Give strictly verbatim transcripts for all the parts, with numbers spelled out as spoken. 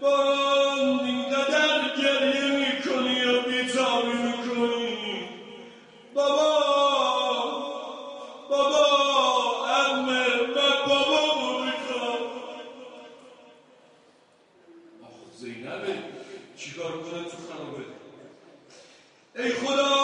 باران اینقدر گریه میکنی یا بیتابی میکنی؟ بابا بابا عمه من بابامو میخوام. آخ زینبه چیکار کنه تو خرابه؟ ای خدا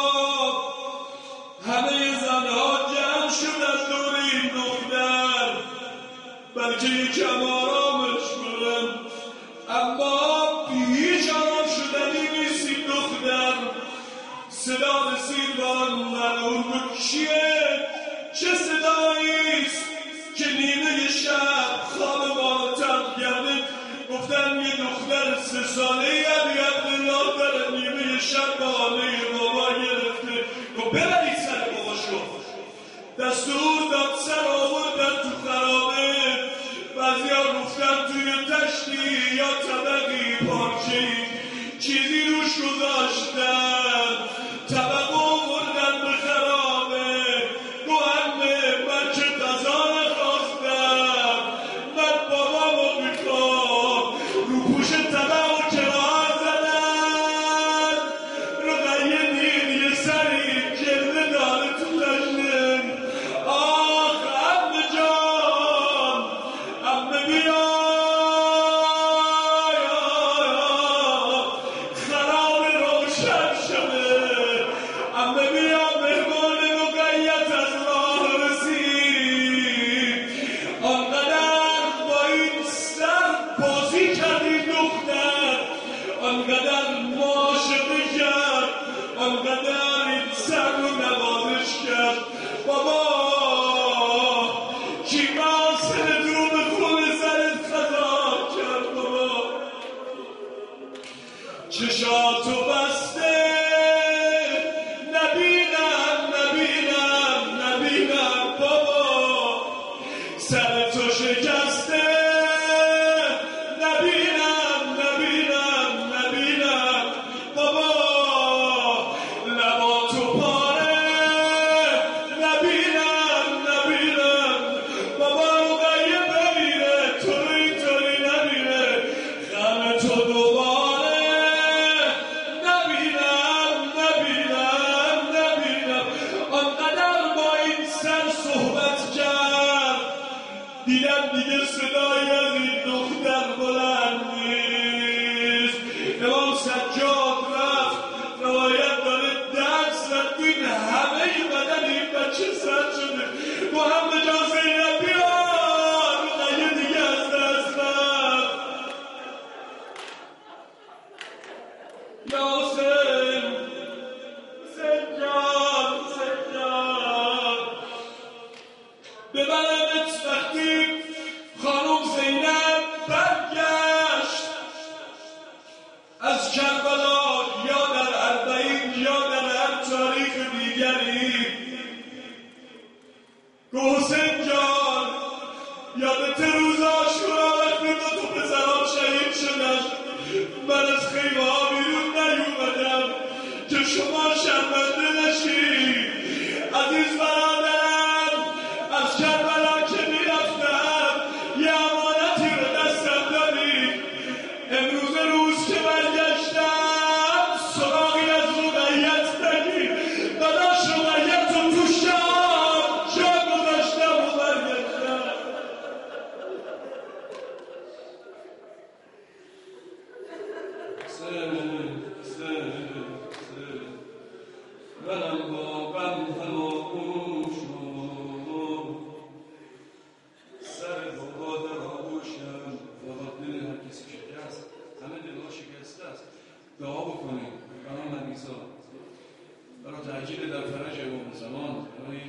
همه زنها جمع شدن دور این دختر بلکه یکم آرامش کنن، اما بی هیچ آرام شدنی نیست این دختر. صدا رسید با آن ملعون رو کیه؟ چه صداییست که نیمه شب خواب ما تب کرده؟ گفتن یه دختر سه ساله ای علی عبدالله در نیمه شب بهانه بابا گرفته و ببرید سر باباشو. دستور داد سر آوردن تو خرابه، بعضی ها گفتن توی تشتی یا طبقی پارچه‌ای چیزی روش گذاشتن، طبق آوردن به خرابه. گو عمه من که غذا نخواستم، من بابامو میخوام. رو پوش طبق و کراه زدن، رقیه دید یه سری جلده داره تو لشنم. آخ عمه جان، عمه بیا خراب روشن شده، عمه بیا مهمان مقید از راه رسید. آنقدر با این سر بازی کردی دختر، آنقدر معاشقه کرد، آنقدر این سر رو نوازش کرد. بابا کی قاصد رو به خون سرت خطا کرد؟ بابا چشاتو بسته نبینم نبینم نبینم. بابا سرتو شکسته نبینم نبینم نبینم. بابا لباتو پاره نبینم نبینم. بابا رقیه بمیره تو رو اینطوری نمیره، غم تو دوباره نبینم نبینم نبینم. آنقدر با این سر صحبت کرد، دیدم دیگه صدایی از این دختر بلند نیست. امام سجاد رفت، روایت داره درد زد، این همه ی بدن این بچه سر شده. با هم به جا زینب بیا، رقیه دیگه از دست رفت. یا حسین، حسین جان، حسین جان، ببرمت. وقتی خانم زینب برگشت از کربلا یا در اربعین یا در هر تاریخ دیگری، گو حسین جان یادت روز عاشورا وقتی دو تا پسرام شهید شدن، من از خیمه ها بیرون نیومدم که شما شرمنده نشی. عزیز برادرم، از کربلا که میرفتم یه امانتی به دستم دادی. امروز روز که برگشتم سراغی از رقیت نگیر. داداش رقیت رو تو شام جا گذاشتم و برگشتم. سه سه سه منم با غم هماغوش شد، سر بابا در آغوشم. فقط دل هر کسی شکست، همه دلها شکسته است. دعا بکنیم برای مریضا، برای تعجیل در فرج امام زمان، برای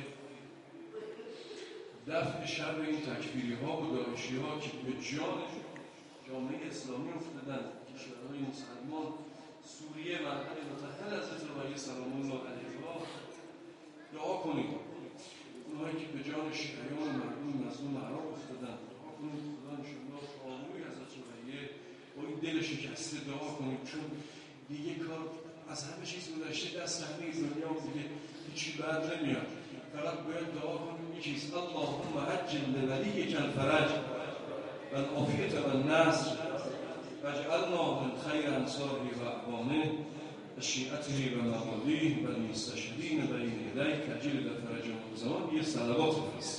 دفع شر این تکفیری ها و داعشی ها که به جان جامعه اسلامی افتادن. کشورهای مسلمان، سوریه، مرحل متحل حضرت ربیع سلام الله علیها. دعا کنیم اونهایی که به جان شیعیان مردم مظلوم عراق افتادن. دعا کنیم خدا انشاءالله آموی حضرت ربیع با این دل شکسته دعا کنیم، چون دیگه کار از همه چیز گذشته، دست همه دنیا دیگه هیچی بعد نمیاد. فقط باید دعا کنیم یک چیز، اللهم عجل لولیک الفرج و العافیة و النصر و اجعلنا من خیر انصاره و اعوانه و شیعته و موالیه و المستشهدین بین یدیک عجل فرجهم الزمان. یه صلوات بفرست.